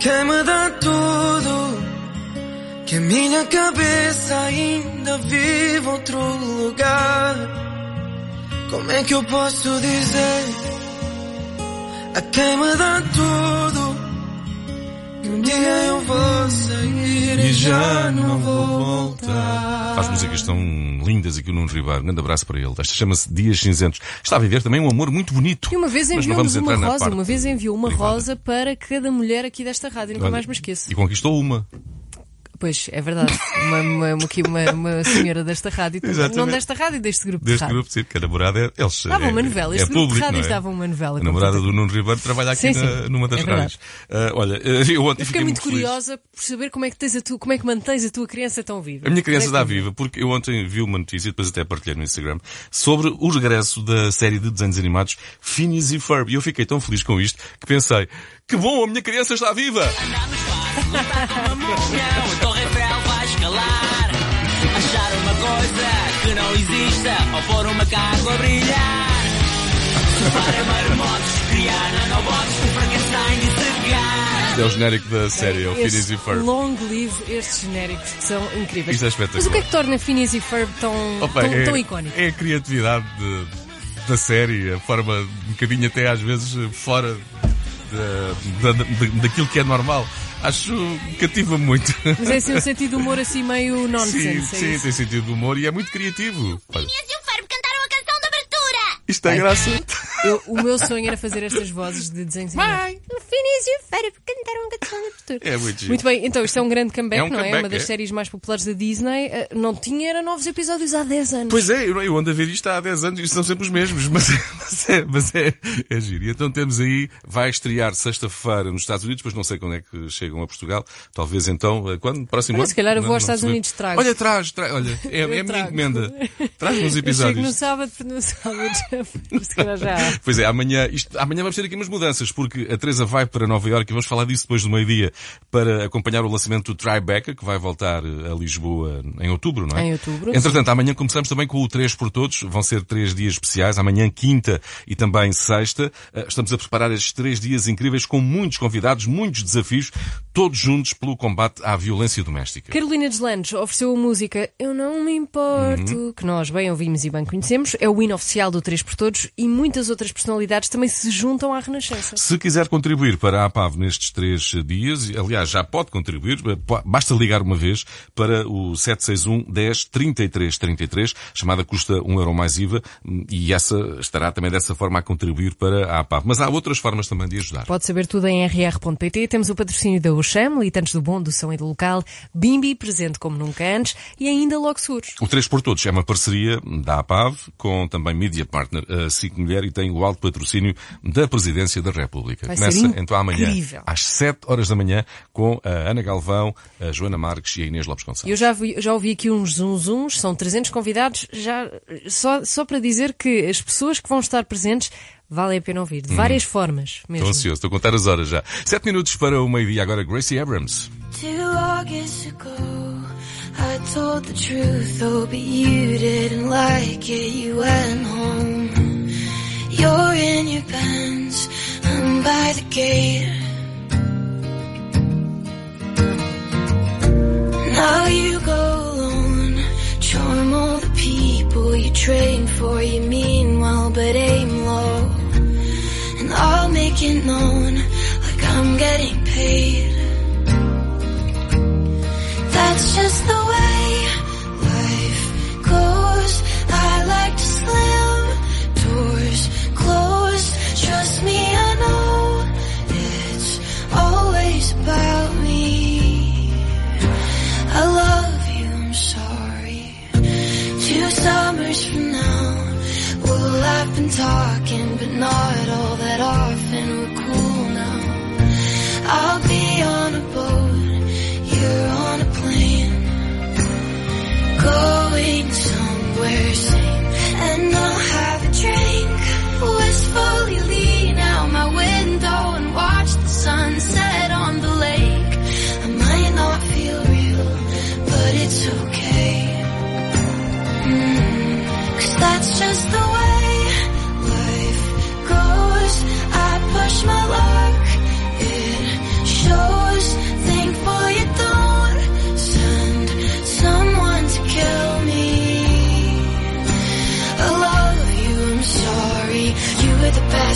quem me dá tudo, que a minha cabeça ainda vive outro lugar. Como é que eu posso dizer a quem me dá tudo que um dia eu vou sair e já não vou voltar? Faz músicas tão lindas aqui o Nuno Ribeiro. Um grande abraço para ele. Esta chama-se Dias Cinzentos. Está a viver também um amor muito bonito. E uma vez Mas não vamos enviou-nos entrar uma na rosa, parte uma vez enviou uma privada. rosa para cada mulher aqui desta rádio, nunca Olha, mais me esqueço. E conquistou uma. Pois, é verdade. Uma, uma, uma, aqui uma, uma senhora desta rádio também. Exatamente. Não desta rádio, deste grupo de Deste rádio. grupo, sim, porque a namorada é... Eles, Estava é, uma novela. Este é grupo público, de rádio não é? estava uma novela. A namorada do Nuno Ribeiro trabalha aqui Sim, sim. na, numa das É rádios. Uh, olha, eu ontem Eu fiquei muito feliz. curiosa por saber como é que tens a tu, como é que mantens a tua criança tão viva. A minha criança Como é está que- viva, porque eu ontem vi uma notícia, depois até partilhei no Instagram, sobre o regresso da série de desenhos animados Phineas e Ferb. E eu fiquei tão feliz com isto que pensei, que bom, a minha criança está viva! O Torre Eiffel vai escalar, achar uma coisa que não exista ou pôr um macaco a brilhar. Para marmotos, criar nanobots, o Frankenstein dissecar. É o genérico da série, é o Phineas e Este Ferb. long live estes genéricos que são incríveis. Isto é espetacular. Mas o que é que torna Phineas e Ferb tão, Opa, tão, é, tão icónico? é a criatividade de- da série, a forma um bocadinho até às vezes fora da, da, da, daquilo que é normal. Acho que cativa muito. Mas é assim um sentido de humor assim meio nonsense. Sim, é sim, isso? tem sentido de humor e é muito criativo. Olha, E o Ferb cantaram a canção de abertura. isto tem graça. Eu, o meu sonho era fazer estas vozes de desenhos animados. O Phineas e o Ferb cantaram a canção de abertura. É muito giro. Muito bem, então isto é um grande comeback, É um não é? comeback, Uma das é. séries mais populares da Disney. Eh, Não tinha, era novos episódios há dez anos. Pois é, eu, eu ando a ver isto há dez anos e são sempre os mesmos, mas, mas, é, mas é, é giro. E então temos aí, vai estrear sexta-feira nos Estados Unidos, depois não sei quando é que chegam a Portugal, talvez então, eh, quando? Próximo Olha, ano? se calhar eu vou Não- aos não Estados sabemos. Unidos, trago. Olha, traz, traz, olha, é, é a minha trago. encomenda. Traz uns Eu chego no episódios. sábado, no sábado já, se calhar já há. Pois é, amanhã, isto, amanhã vamos ter aqui umas mudanças, porque a Teresa vai para Nova Iorque e vamos falar disso depois do meio-dia para acompanhar o lançamento do Tribeca, que vai voltar a Lisboa em outubro, não é? Em outubro, Entretanto, amanhã começamos também com o três por Todos. Vão ser três dias especiais, amanhã, quinta e também sexta. Uh, Estamos a preparar estes três dias incríveis com muitos convidados, muitos desafios, todos juntos pelo combate à violência doméstica. Carolina Deslandes ofereceu a música Eu Não Me Importo, Uhum. que nós bem ouvimos e bem conhecemos. É o hino oficial do três por Todos e muitas outras personalidades também se juntam à Renascença. Se quiser contribuir para a APAV nestes três dias, aliás, já pode contribuir, basta ligar uma vez para o sete seis um, dez, trinta e três, trinta e três, a chamada custa um euro mais I V A, e essa estará também dessa forma a contribuir para a APAV. Mas há outras formas também de ajudar. Pode saber tudo em r r ponto p t. Temos o patrocínio da Oxam, militantes do bom, do som e do local, Bimbi, presente como nunca antes, e ainda Logo Seguros. O três por Todos é uma parceria da APAV com também Media Partner, a SIC Mulher, e tem o alto patrocínio da Presidência da República. Vai Começa ser então amanhã, incrível. às sete horas da manhã, com a Ana Galvão, a Joana Marques e a Inês Lopes Gonçalves. Eu já, vi, já ouvi aqui uns zunzuns, são trezentos convidados, já, só, só para dizer que as pessoas que vão estar presentes vale a pena ouvir, de várias formas mesmo. Estou ansioso, estou a contar as horas já. Sete minutos para o meio-dia, agora Gracie Abrams. Two August ago, I told the truth, oh, but you didn't like it, you went home. You're in your Benz, I'm by the gate. Now you go alone, charm all the people you train for, you mean well but aim low. And I'll make it known, like I'm getting paid. That's just the way life goes. I like to slam doors closed. Trust me, I know it's always about me. I love you, I'm sorry. Two summers from now, we'll have been talking, but not all that often. We're cool now. I'll be on a boat, you're on a plane, going somewhere sane, and I'll have a drink, wistfully lean out my window and watch the sunset on the lake. I might not feel real, but it's okay, mm, 'cause that's just the way life goes. I push my luck, it shows.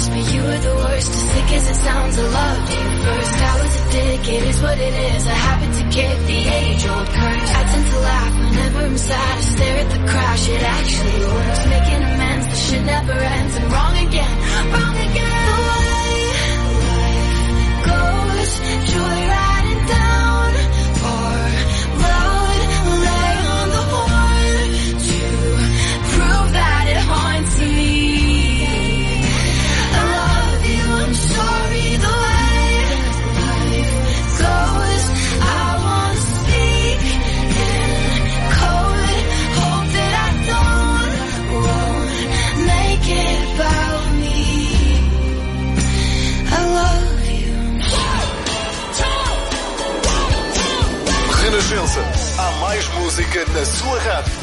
first, but you were the worst. As sick as it sounds, I loved you first. I was a dick, it is what it is. A habit to give the age-old curse. I tend to laugh whenever I'm sad. I stare at the crash, it actually works. Making amends, the shit never ends. And wrong again, wrong again. The way life goes, joyriding down our road. Lay on the horn to prove that it haunts me. I love you, I'm sorry. The way life goes, I wanna speak in code. Hope that I don't, won't make it about me. I love you. Renascença. Há mais música na sua rádio.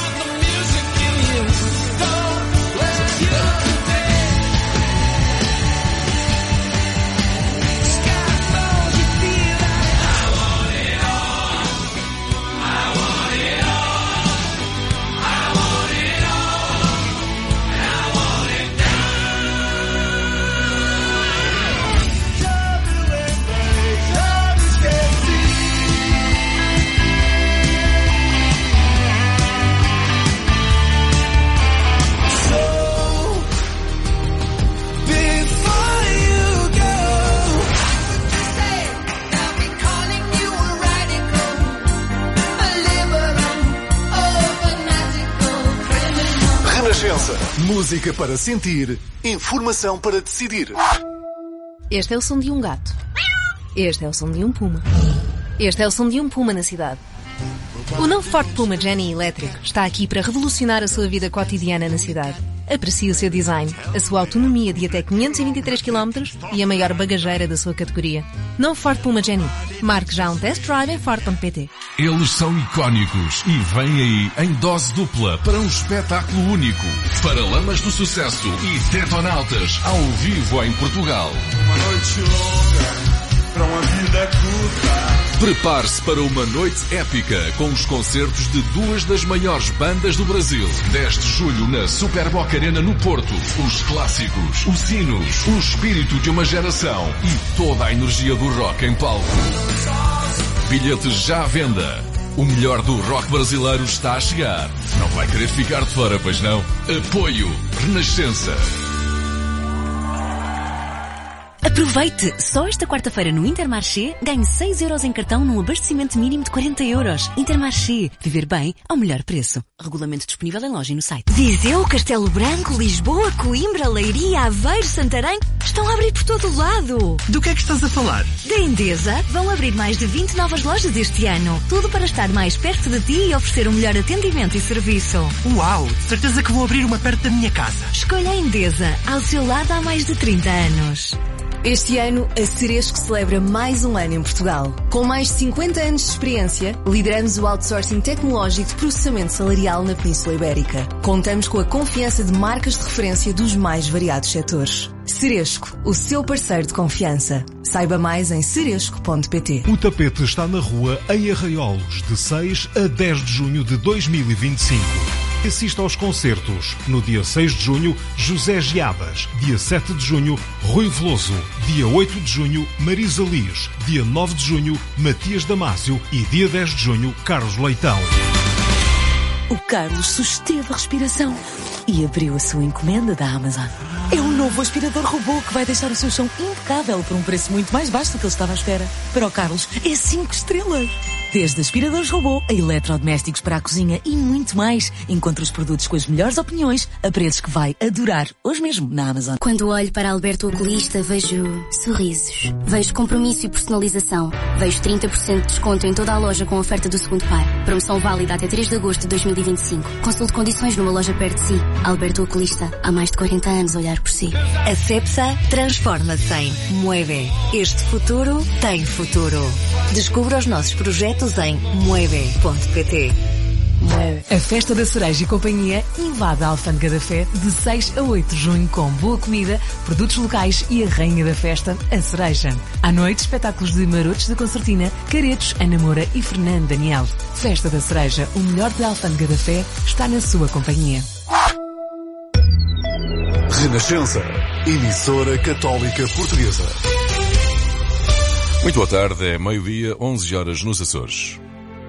Música para sentir, informação para decidir. Este é o som de um gato. Este é o som de um puma. Este é o som de um puma na cidade. O novo Ford Puma Jenny elétrico está aqui para revolucionar a sua vida cotidiana na cidade. Aprecie o seu design, a sua autonomia de até quinhentos e vinte e três quilómetros e a maior bagageira da sua categoria. Novo Ford Puma Jenny. Marque já um test drive em Ford ponto pt. Eles são icónicos e vêm aí em dose dupla para um espetáculo único. Paralamas do Sucesso e Detonautas ao vivo em Portugal. Uma noite longa para uma vida curta. Prepare-se para uma noite épica com os concertos de duas das maiores bandas do Brasil. dez de julho na Super Boca Arena no Porto. Os clássicos, os sinos, o espírito de uma geração e toda a energia do rock em palco. Bilhetes já à venda. O melhor do rock brasileiro está a chegar. Não vai querer ficar de fora, pois não? Apoio Renascença. Aproveite! Só esta quarta-feira no Intermarché ganhe seis euros em cartão num abastecimento mínimo de quarenta euros. Intermarché. Viver bem ao melhor preço. Regulamento disponível em loja e no site. Viseu, Castelo Branco, Lisboa, Coimbra, Leiria, Aveiro, Santarém estão a abrir por todo o lado. Do que é que estás a falar? Da Endesa vão abrir mais de vinte novas lojas este ano. Tudo para estar mais perto de ti e oferecer um melhor atendimento e serviço. Uau! Certeza que vou abrir uma perto da minha casa. Escolha a Endesa. Ao seu lado há mais de trinta anos. Este ano, a Ceresco celebra mais um ano em Portugal. Com mais de cinquenta anos de experiência, lideramos o outsourcing tecnológico de processamento salarial na Península Ibérica. Contamos com a confiança de marcas de referência dos mais variados setores. Ceresco, o seu parceiro de confiança. Saiba mais em ceresco ponto pt. O tapete está na rua em Arraiolos, de seis a dez de junho de dois mil e vinte e cinco. Assista aos concertos. No dia seis de junho, José Giabas. Dia sete de junho, Rui Veloso. Dia oito de junho, Marisa Liz. Dia nove de junho, Matias Damasio. E dia dez de junho, Carlos Leitão. O Carlos susteve a respiração e abriu a sua encomenda da Amazon. É um novo aspirador robô que vai deixar o seu chão impecável por um preço muito mais baixo do que ele estava à espera. Para o Carlos, é cinco estrelas. Desde aspiradores robô a eletrodomésticos para a cozinha e muito mais. Encontre os produtos com as melhores opiniões a preços que vai adorar. Hoje mesmo na Amazon. Quando olho para Alberto Oculista, vejo sorrisos. Vejo compromisso e personalização. Vejo trinta por cento de desconto em toda a loja com oferta do segundo par. Promoção válida até três de agosto de dois mil e vinte e cinco. Consulte condições numa loja perto de si. Alberto Oculista. Há mais de quarenta anos a olhar por si. A Cepsa transforma-se em Mueve. Este futuro tem futuro. Descubra os nossos projetos em mueve ponto pt. A Festa da Cereja e Companhia invade a Alfândega da Fé de seis a oito de junho com boa comida, produtos locais e a rainha da festa, a cereja. À noite, espetáculos de Marotos da Concertina, Caretos, Ana Moura e Fernando Daniel. Festa da Cereja, o melhor da Alfândega da Fé, está na sua companhia. Renascença. emissora católica portuguesa. Muito boa tarde, é meio-dia, onze horas nos Açores.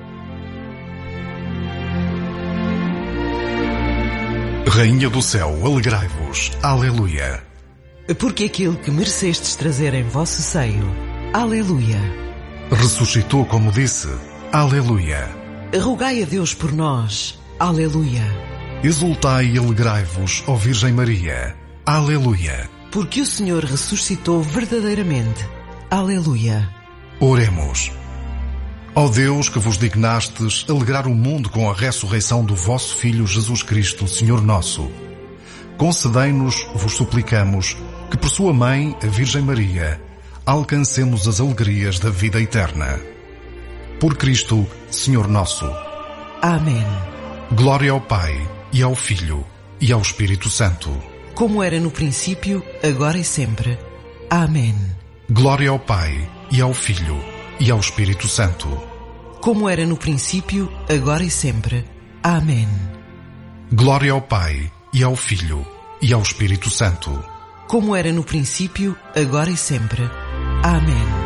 Rainha do céu, alegrai-vos. Aleluia. Porque aquele que merecestes trazer em vosso seio. Aleluia. Ressuscitou como disse. Aleluia. Rogai a Deus por nós. Aleluia. Exultai e alegrai-vos, ó Virgem Maria. Aleluia. Porque o Senhor ressuscitou verdadeiramente. Aleluia. Oremos. Ó Deus, que vos dignastes alegrar o mundo com a ressurreição do vosso Filho Jesus Cristo, Senhor nosso, concedei-nos, vos suplicamos, que por sua mãe, a Virgem Maria, alcancemos as alegrias da vida eterna. Por Cristo, Senhor nosso. Amém. Glória ao Pai, e ao Filho, e ao Espírito Santo. Como era no princípio, agora e sempre. Amém. Glória ao Pai, e ao Filho, e ao Espírito Santo. Como era no princípio, agora e sempre. Amém. Glória ao Pai, e ao Filho, e ao Espírito Santo. Como era no princípio, agora e sempre. Amém.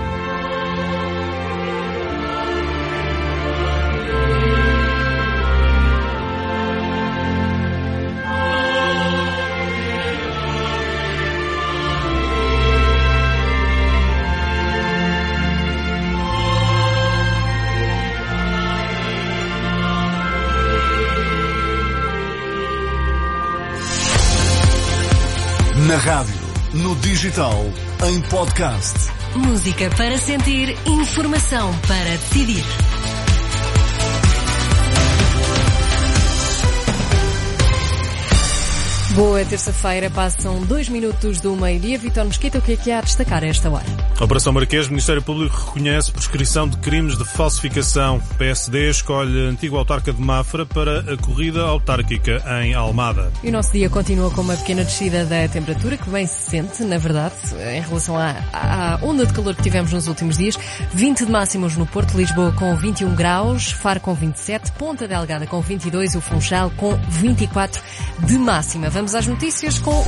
Na rádio, no digital, em podcast. Música para sentir, informação para decidir. Boa terça-feira, passam dois minutos do meio-dia. Vitor Mesquita, o que é que há a destacar a esta hora? Operação Marquês, o Ministério Público reconhece prescrição de crimes de falsificação. P S D escolhe a antiga autarca de Mafra para a corrida autárquica em Almada. E o nosso dia continua com uma pequena descida da temperatura, que bem se sente, na verdade, em relação à, à onda de calor que tivemos nos últimos dias. vinte de máximos no Porto, Lisboa com vinte e um graus, Faro com vinte e sete, Ponta Delgada com vinte e dois, o Funchal com vinte e quatro de máxima. Vamos às notícias com